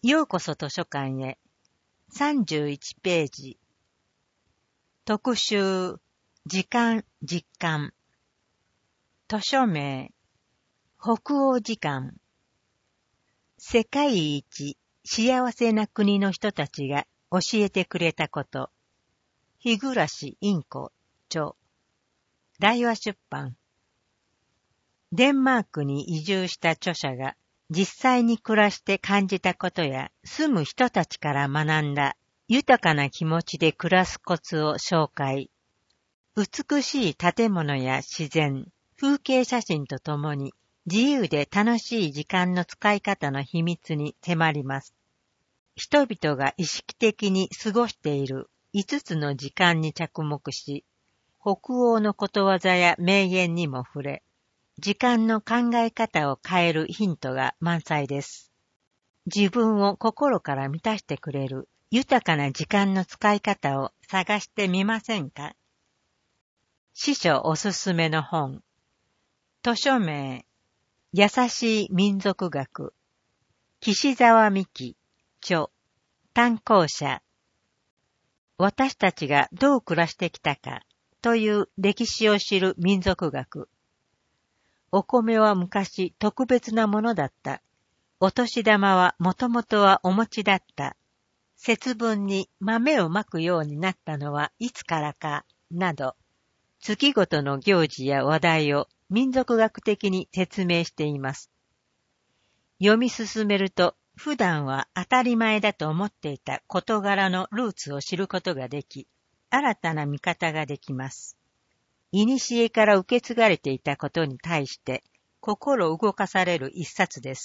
ようこそ図書館へ。31ページ。特集、時間、実感。図書名、北欧時間。世界一幸せな国の人たちが教えてくれたこと。日暮インコ、著。大和出版。デンマークに移住した著者が、実際に暮らして感じたことや住む人たちから学んだ豊かな気持ちで暮らすコツを紹介。美しい建物や自然、風景写真とともに自由で楽しい時間の使い方の秘密に迫ります。人々が意識的に過ごしている5つの時間に着目し、北欧のことわざや名言にも触れ、時間の考え方を変えるヒントが満載です。自分を心から満たしてくれる豊かな時間の使い方を探してみませんか？司書おすすめの本。図書名、優しい民族学。岸沢美希、著、単行者。私たちがどう暮らしてきたかという歴史を知る民族学。お米は昔特別なものだった。お年玉はもともとはお餅だった。節分に豆をまくようになったのはいつからか、など、月ごとの行事や話題を民族学的に説明しています。読み進めると、普段は当たり前だと思っていた事柄のルーツを知ることができ、新たな見方ができます。古から受け継がれていたことに対して心動かされる一冊です。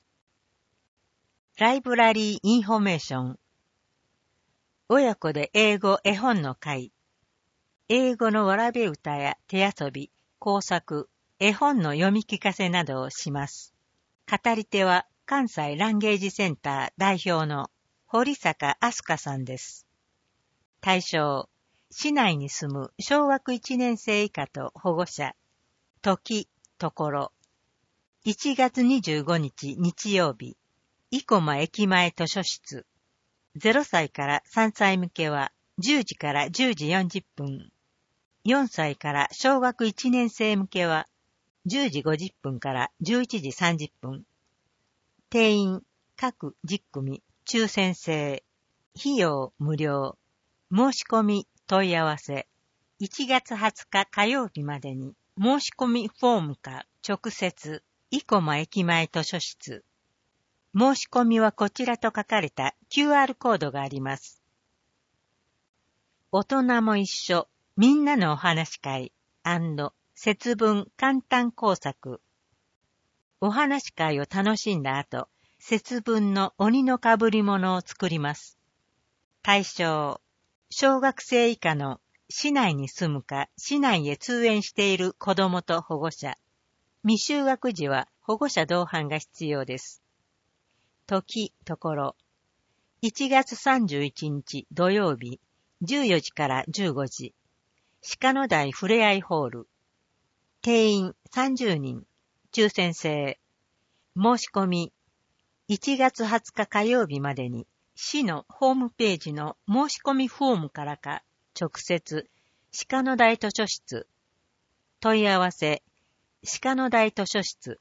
ライブラリーインフォメーション。親子で英語絵本の会。英語のわらべ歌や手遊び、工作、絵本の読み聞かせなどをします。語り手は関西ランゲージセンター代表の堀坂飛鳥さんです。対象。市内に住む小学1年生以下と保護者。時、ところ。1月25日日曜日。生駒駅前図書室。0歳から3歳向けは10時から10時40分。4歳から小学1年生向けは10時50分から11時30分。定員各10組抽選制。費用無料。申し込み問い合わせ。1月20日火曜日までに申し込みフォームか直接生駒駅前図書室。申し込みはこちらと書かれた QR コードがあります。大人も一緒みんなのお話会&節分簡単工作。お話会を楽しんだ後、節分の鬼の被り物を作ります。対象。小学生以下の市内に住むか市内へ通園している子どもと保護者。未就学時は保護者同伴が必要です。時、ところ。1月31日土曜日、14時から15時。鹿野台ふれあいホール。定員30人。抽選制。申し込み。1月20日火曜日までに。市のホームページの申し込みフォームからか、直接、鹿野台図書室。問い合わせ、鹿野台図書室。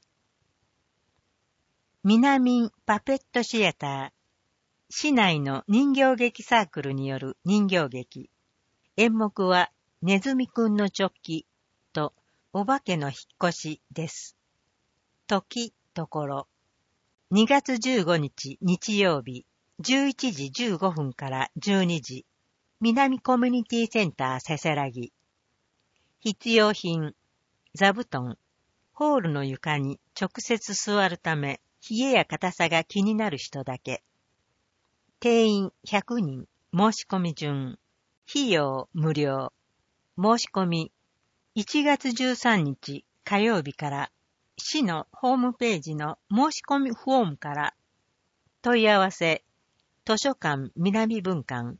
南パペットシアター。市内の人形劇サークルによる人形劇。演目は、ネズミくんのチョッキと、お化けの引っ越しです。時、ところ。2月15日日曜日。11時15分から12時。南コミュニティセンターせせらぎ。必要品。座布団。ホールの床に直接座るため、冷えや硬さが気になる人だけ。定員100人。申し込み順。費用無料。申し込み。1月13日火曜日から市のホームページの申し込みフォームから問い合わせ。図書館南文館。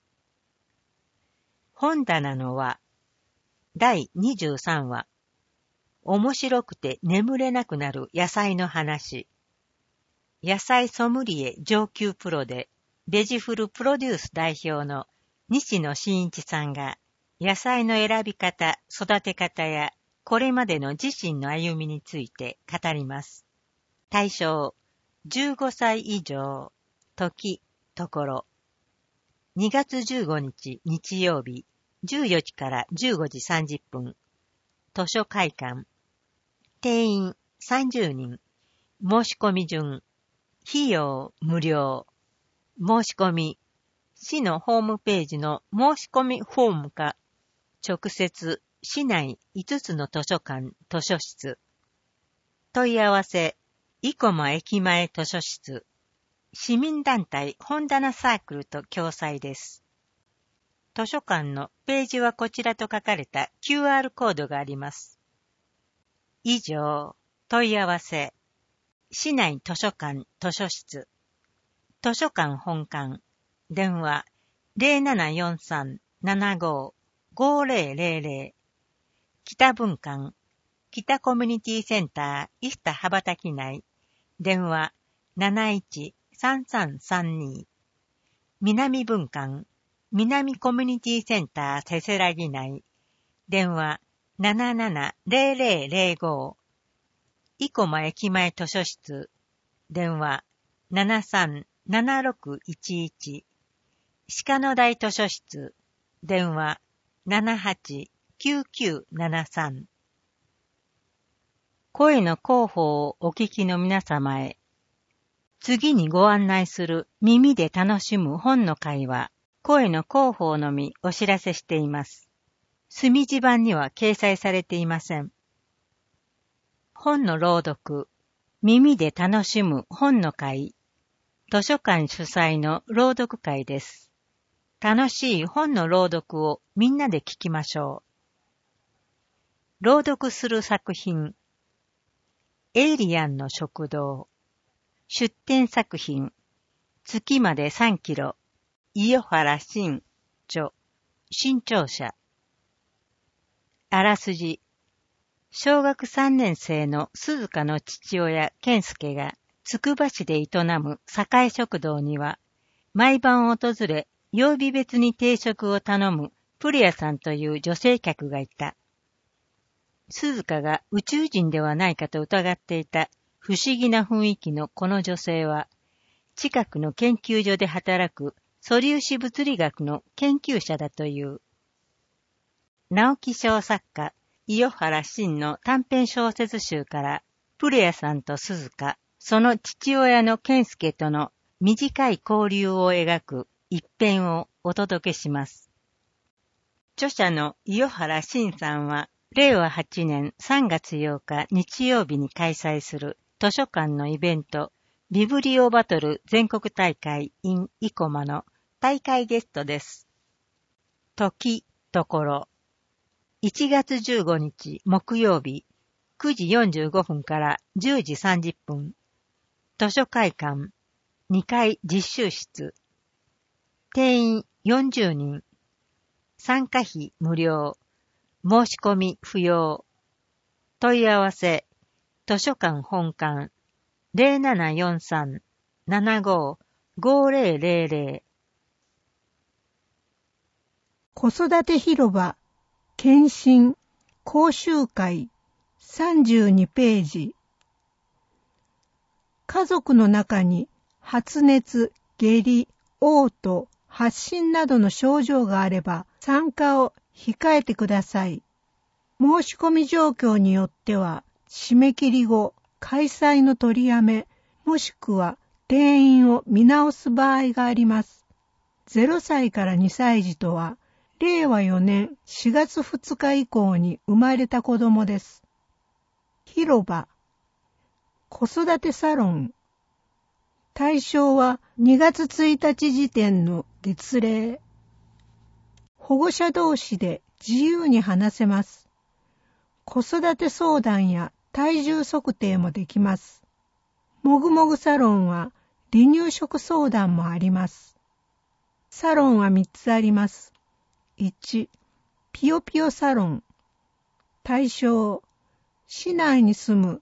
本棚の輪。第23話。面白くて眠れなくなる野菜の話。 野菜ソムリエ上級プロでベジフルプロデュース代表の西野真一さんが野菜の選び方、育て方やこれまでの自身の歩みについて語ります。対象、15歳以上、時、ところ。2月15日日曜日、14時から15時30分。図書会館。定員30人。申し込み順。費用無料。申し込み。市のホームページの申し込みフォームか、直接市内5つの図書館、図書室。問い合わせ、生駒駅前図書室。市民団体本棚サークルと共催です。図書館のページはこちらと書かれた QR コードがあります。以上、問い合わせ。市内図書館、図書室。図書館本館。電話 0743-75-5000。北分館。北コミュニティセンター、伊下羽ばたき内。電話71-3332。南分館。南コミュニティセンター、せせらぎ内。電話77-0005。生駒駅前図書室。電話73-7611。鹿野台図書室。電話78-9973。声の広報をお聞きの皆様へ。次にご案内する耳で楽しむ本の会は、声の広報のみお知らせしています。墨字版には掲載されていません。本の朗読、耳で楽しむ本の会、図書館主催の朗読会です。楽しい本の朗読をみんなで聞きましょう。朗読する作品、エイリアンの食堂。出展作品、月まで3キロ、伊予原新著、新潮社。あらすじ。小学3年生の鈴鹿の父親健介がつくば市で営む栄食堂には、毎晩訪れ、曜日別に定食を頼むプリアさんという女性客がいた。鈴鹿が宇宙人ではないかと疑っていた不思議な雰囲気のこの女性は、近くの研究所で働く素粒子物理学の研究者だという。直木賞作家、伊予原新の短編小説集から、プレアさんと鈴鹿、その父親の健介との短い交流を描く一編をお届けします。著者の伊予原新さんは、令和8年3月8日日曜日に開催する図書館のイベント、ビブリオバトル全国大会 in 生駒の大会ゲストです。時、ところ。1月15日木曜日9時45分から10時30分。図書会館2階実習室。定員40人。参加費無料。申し込み不要。問い合わせ、図書館本館 0743-75-5000。 子育て広場検診講習会32ページ。家族の中に発熱、下痢、嘔吐、発疹などの症状があれば参加を控えてください。申し込み状況によっては締め切り後、開催の取りやめ、もしくは定員を見直す場合があります。0歳から2歳児とは、令和4年4月2日以降に生まれた子供です。広場、子育てサロン。対象は2月1日時点の月齢。保護者同士で自由に話せます。子育て相談や体重測定もできます。もぐもぐサロンは離乳食相談もあります。サロンは3つあります。1、ピヨピヨサロン。対象、市内に住む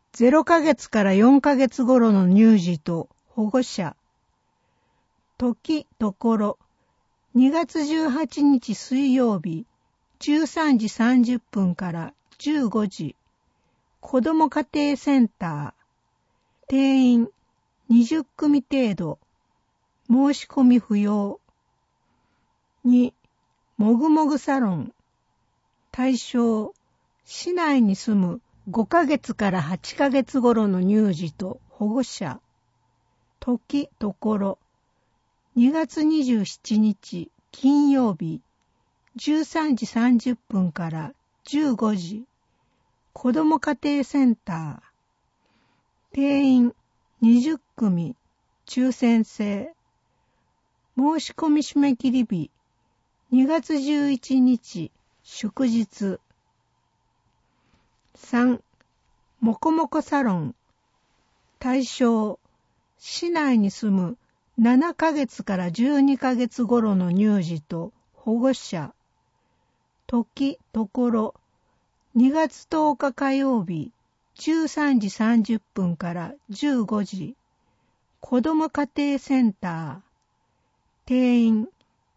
0ヶ月から4ヶ月頃の乳児と保護者。時、ところ、2月18日水曜日、13時30分から15時、子ども家庭センター、定員20組程度、申し込み不要。2、もぐもぐサロン、対象、市内に住む5ヶ月から8ヶ月頃の乳児と保護者。時、ところ、2月27日金曜日、13時30分から15時、子ども家庭センター、定員20組、抽選制。申し込み締め切り日、2月11日、祝日。3、もこもこサロン。対象、市内に住む7ヶ月から12ヶ月頃の乳児と保護者。時、ところ、2月10日火曜日、13時30分から15時、子ども家庭センター、定員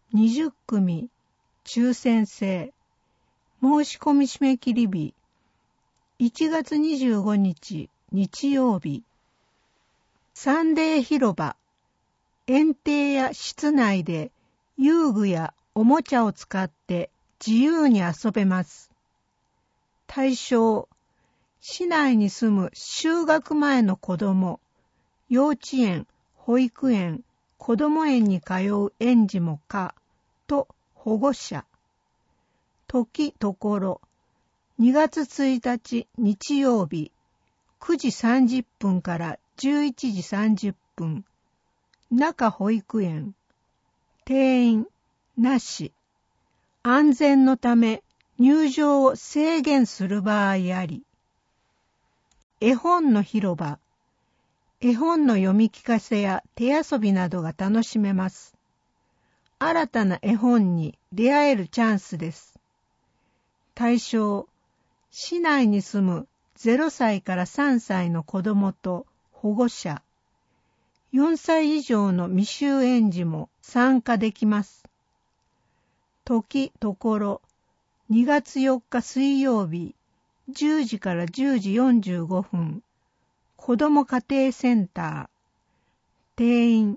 20組、抽選制。申し込み締め切り日、1月25日、日曜日。サンデー広場。園庭や室内で遊具やおもちゃを使って自由に遊べます。対象、市内に住む就学前の子ども、幼稚園、保育園、子ども園に通う園児も可と保護者。時、ところ、2月1日日曜日、9時30分から11時30分、中保育園、定員なし。安全のため入場を制限する場合あり。絵本の広場。絵本の読み聞かせや手遊びなどが楽しめます。新たな絵本に出会えるチャンスです。対象、市内に住む0歳から3歳の子どもと保護者。4歳以上の未就園児も参加できます。時、ところ、2月4日水曜日、10時から10時45分、子ども家庭センター、定員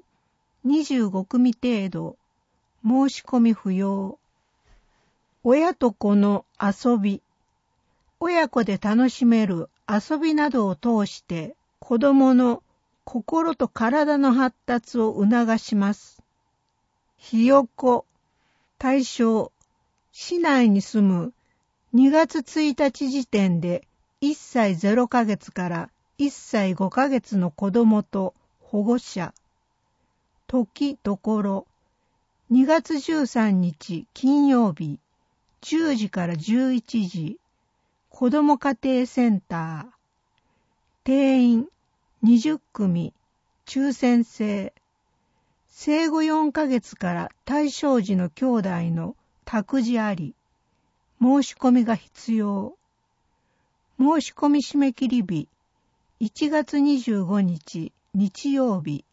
25組程度、申し込み不要。親と子の遊び。親子で楽しめる遊びなどを通して子どもの心と体の発達を促します。ひよこ。対象、市内に住む2月1日時点で1歳0ヶ月から1歳5ヶ月の子どもと保護者。時、ところ、2月13日金曜日、10時から11時、子ども家庭センター、定員20組、抽選制。生後4ヶ月から対象児の兄弟の託児あり、申し込みが必要。申し込み締め切り日、1月25日日曜日。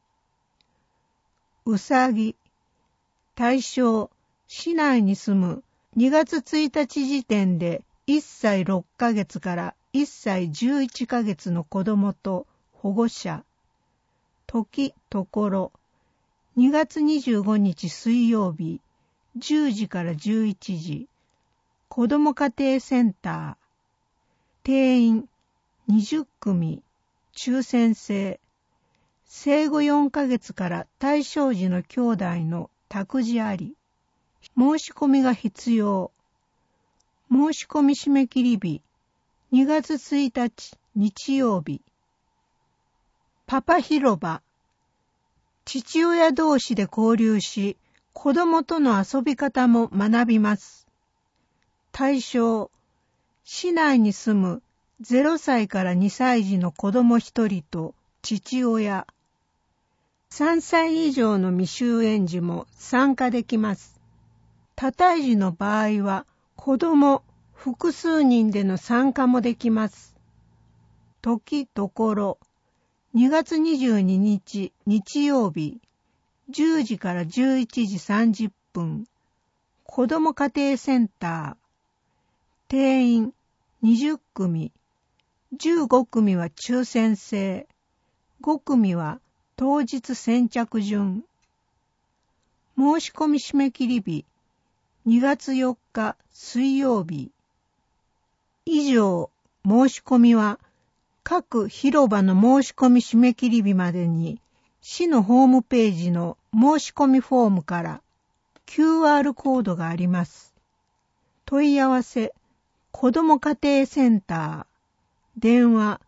うさぎ。対象、市内に住む2月1日時点で1歳6ヶ月から1歳11ヶ月の子どもと保護者。時、ところ、2月25日水曜日、10時から11時、子ども家庭センター、定員20組、抽選制。生後4ヶ月から対象児の兄弟の託児あり、申し込みが必要。申し込み締め切り日、2月1日日曜日。パパ広場。父親同士で交流し、子供との遊び方も学びます。対象、市内に住む0歳から2歳児の子供1人と父親。3歳以上の未就園児も参加できます。多胎児の場合は子供複数人での参加もできます。 時ところ、2月22日日曜日、10時から11時30分、子ども家庭センター、定員20組、15組は抽選制、5組は当日先着順。申し込み締め切り日、2月4日水曜日。以上、申し込みは各広場の申し込み締め切り日までに市のホームページの申し込みフォームから QR コードがあります。問い合わせ子ども家庭センター電話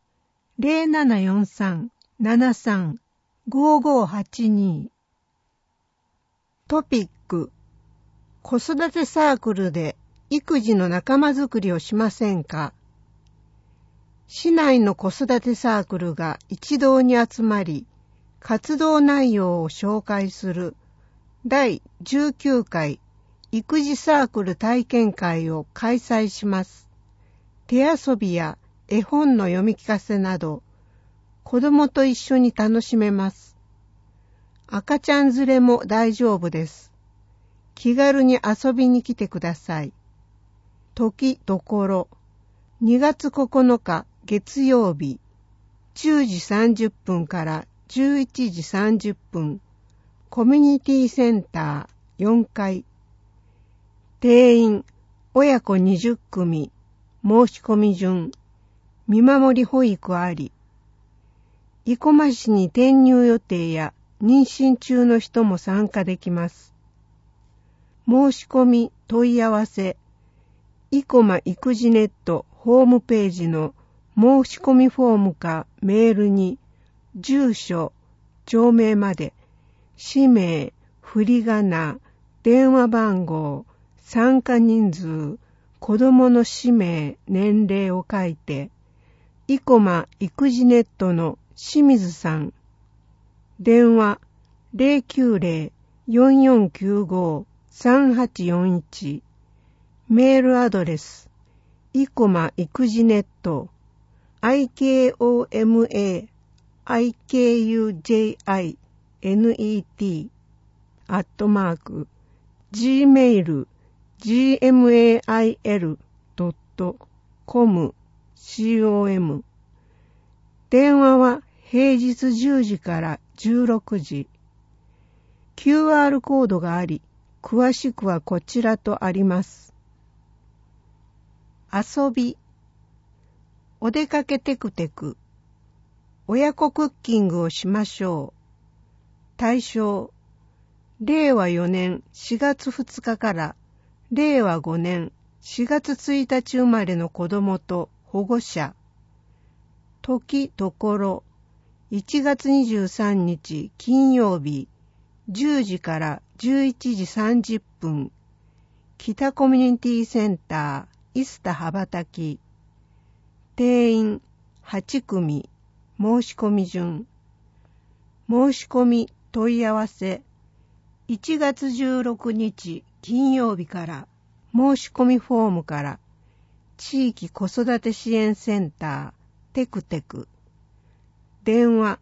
0743-73-5582 トピック子育てサークルで育児の仲間づくりをしませんか？市内の子育てサークルが一堂に集まり、活動内容を紹介する第19回育児サークル体験会を開催します。手遊びや絵本の読み聞かせなど、子供と一緒に楽しめます。赤ちゃん連れも大丈夫です。気軽に遊びに来てください。時ところ、2月9日月曜日、10時30分から11時30分、コミュニティセンター4階。定員、親子20組、申し込み順、見守り保育あり。生駒市に転入予定や妊娠中の人も参加できます。申し込み問い合わせ、生駒育児ネットホームページの申し込みフォームかメールに、住所、町名まで、氏名、振り仮名、電話番号、参加人数、子供の氏名、年齢を書いて、生駒育児ネットの清水さん、電話 090-4495-3841、メールアドレス、生駒育児ネット、ikomanet@gmail.com。電話は平日10時から16時。QR コードがあり、詳しくはこちらとあります。遊び。お出かけテクテク。親子クッキングをしましょう。対象。令和4年4月2日から令和5年4月1日生まれの子供と保護者。時ところ。1月23日金曜日10時から11時30分。北コミュニティセンターイスタ羽ばたき。定員8組、申し込み順。申し込み問い合わせ、1月16日金曜日から申し込みフォームから地域子育て支援センターテクテク。電話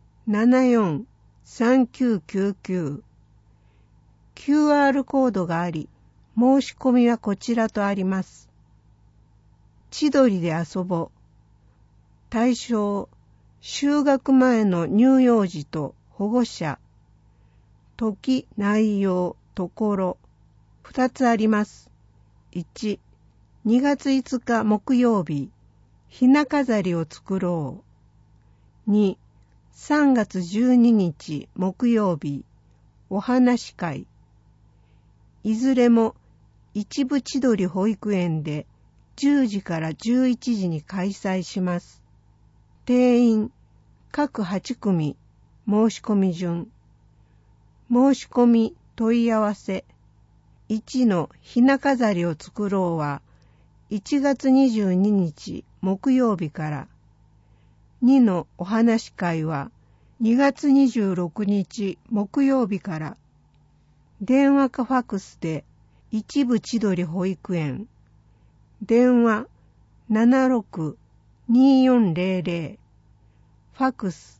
74-3999。QR コードがあり、申し込みはこちらとあります。千鳥で遊ぼう。対象、就学前の乳幼児と保護者。時、内容、ところ。2つあります。1、2月5日木曜日、ひな飾りを作ろう。2、3月12日木曜日、お話会。いずれも一部千鳥保育園で10時から11時に開催します。定員各8組、申し込み順。申し込み問い合わせ。1のひな飾りを作ろうは1月22日木曜日から。2のお話会は2月26日木曜日から。電話かファクスで一部千鳥保育園。電話 2400、ファクス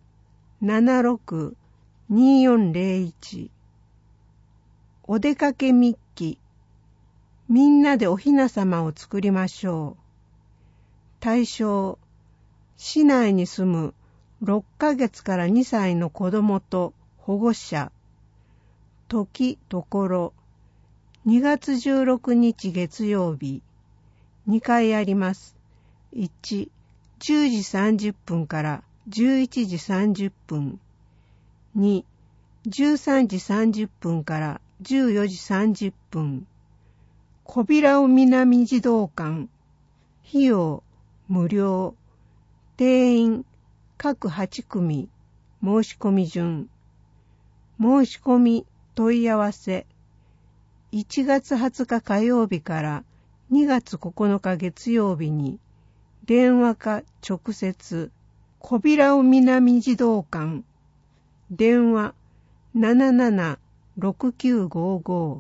76-2401。お出かけ日記。みんなでお雛様を作りましょう。対象、市内に住む6ヶ月から2歳の子供と保護者。時、ところ、2月16日月曜日。2回あります。1、10時30分から11時30分。2、13時30分から14時30分。小平尾南児童館。費用、無料。定員、各8組。申し込み順。申し込み、問い合わせ。1月20日火曜日から2月9日月曜日に、電話か直接、小平尾南児童館。電話、77-6955。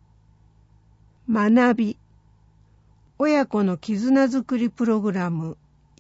学び。親子の絆づくりプログラム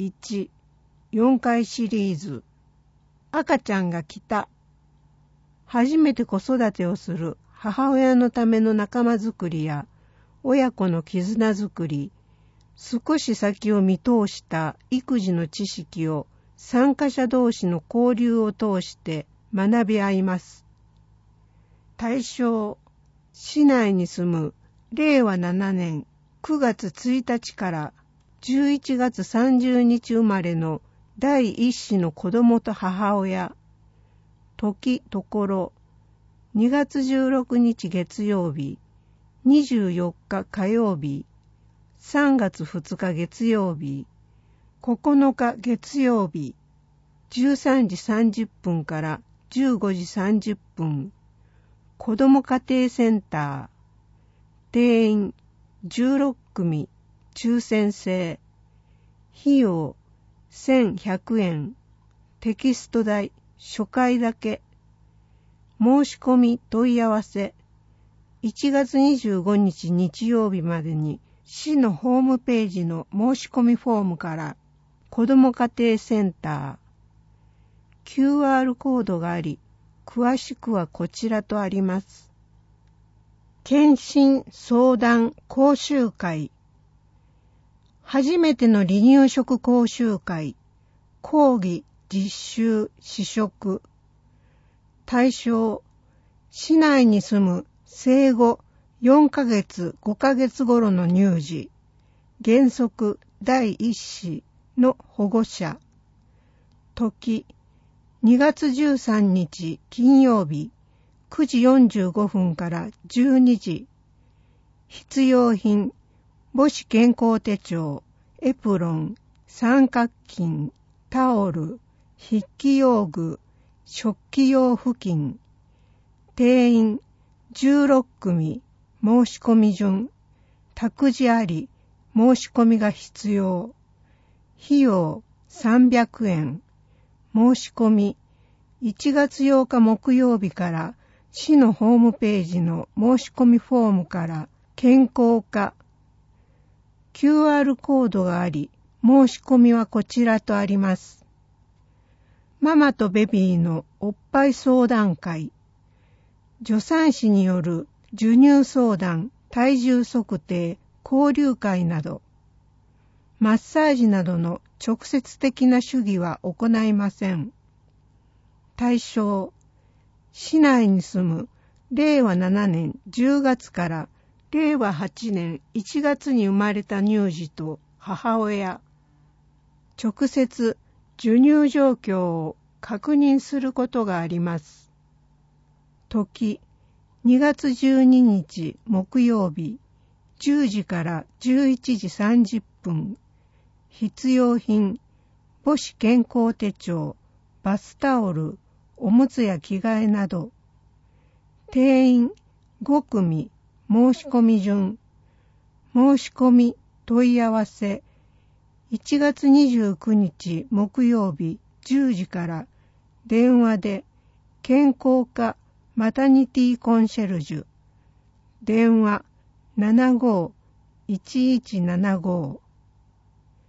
1、4回シリーズ。赤ちゃんが来た。初めて子育てをする母親のための仲間づくりや親子の絆づくり、少し先を見通した育児の知識を参加者同士の交流を通して学び合います。対象、市内に住む令和7年9月1日から11月30日生まれの第一子の子供と母親。時、ところ、2月16日月曜日、24日火曜日、3月2日月曜日、9日月曜日、13時30分から15時30分、子ども家庭センター、定員16組、抽選制、費用1100円、テキスト代、初回だけ、申し込み問い合わせ、1月25日日曜日までに市のホームページの申し込みフォームから子ども家庭センター、QR コードがあり、詳しくはこちらとあります。検診相談講習会。初めての離乳食講習会、講義、実習、試食。対象、市内に住む生後4ヶ月、5ヶ月頃の乳児、原則第一子の保護者。時、2月13日金曜日、9時45分から12時。必要品、母子健康手帳、エプロン、三角巾、タオル、筆記用具、食器用布巾。定員16組、申し込み順。託児あり、申し込みが必要。費用300円。申し込み、1月8日木曜日から市のホームページの申し込みフォームから健康課。QR コードがあり、申し込みはこちらとあります。ママとベビーのおっぱい相談会。助産師による授乳相談、体重測定、交流会など。マッサージなどの直接的な手技は行いません。対象、市内に住む令和7年10月から令和8年1月に生まれた乳児と母親。直接授乳状況を確認することがあります。時、2月12日木曜日、10時から11時30分。必要品、母子健康手帳、バスタオル、おむつや着替えなど。定員5組、申し込み順。申し込み、問い合わせ。1月29日木曜日10時から電話で健康課マタニティコンシェルジュ。電話75-1175。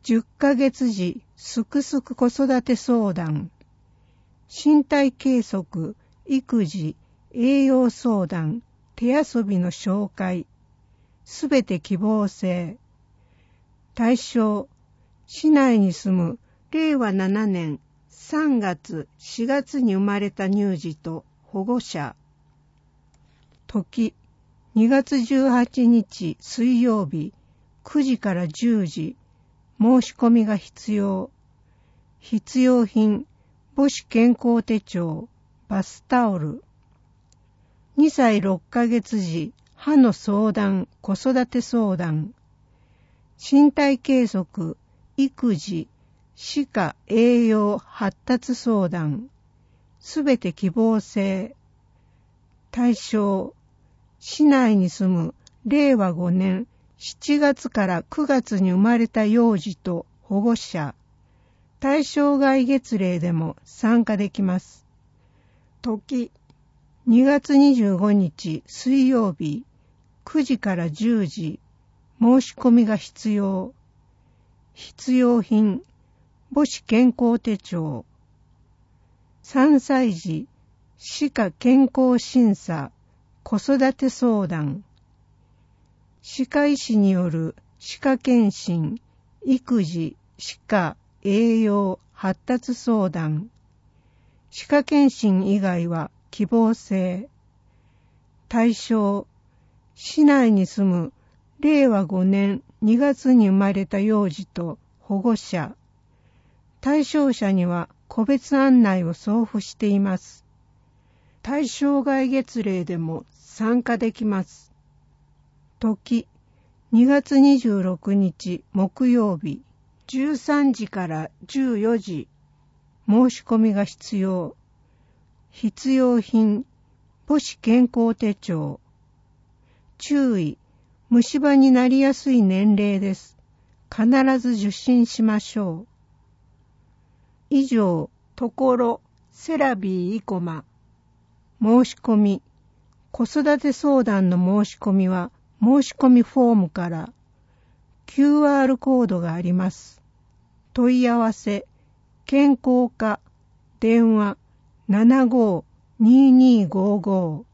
10ヶ月時すくすく子育て相談、身体計測、育児、栄養相談、手遊びの紹介、すべて希望制。対象、市内に住む令和7年3月4月に生まれた乳児と保護者。時、2月18日水曜日9時から10時、申し込みが必要。必要品、母子健康手帳、バスタオル。2歳6ヶ月時、歯の相談、子育て相談。身体計測、育児、歯科栄養発達相談。すべて希望制。対象、市内に住む令和5年7月から9月に生まれた幼児と保護者。対象外月齢でも参加できます。時、2月25日水曜日9時から10時、申し込みが必要。必要品、母子健康手帳。3歳児、歯科健康審査、子育て相談。歯科医師による歯科検診、育児、歯科、栄養、発達相談。歯科検診以外は希望制。対象、市内に住む令和5年2月に生まれた幼児と保護者。対象者には個別案内を送付しています。対象外月齢でも参加できます。時、2月26日木曜日13時から14時、申し込みが必要。必要品、母子健康手帳。注意、虫歯になりやすい年齢です。必ず受診しましょう。以上、ところ、セラビー生駒。申し込み、子育て相談の申し込みは申し込みフォームから QR コードがあります。問い合わせ、健康課、電話75-2255